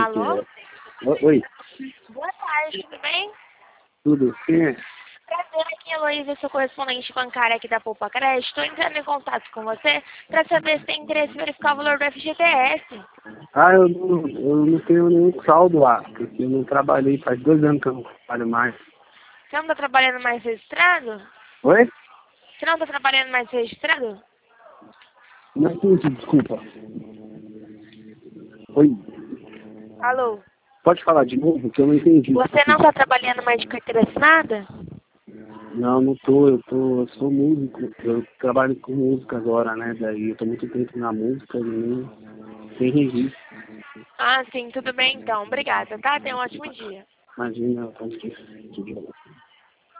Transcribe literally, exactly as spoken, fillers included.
Alô? O- Oi, Boa tarde, tudo bem? tudo? Quem é? Prazer, aqui é a Heloísa, sou correspondente bancária aqui da Poupa Crédito. Estou entrando em contato com você para saber se tem interesse em verificar o valor do F G T S. Ah, eu não, eu não tenho nenhum saldo lá, porque eu não trabalhei, faz dois anos que eu não trabalho mais. Você não está trabalhando mais registrado? Oi? Você não está trabalhando mais registrado? Não entendi, desculpa. Oi, Alô? pode falar de novo, que eu não entendi. Você não está trabalhando mais de carteira assinada? Não, não tô, eu tô, eu sou músico, eu trabalho com música agora, né, daí eu tô muito tempo na música e nem sem registro. Ah, sim, tudo bem então. Obrigada, tá? Tenha um ótimo dia. Imagina, eu tô aqui.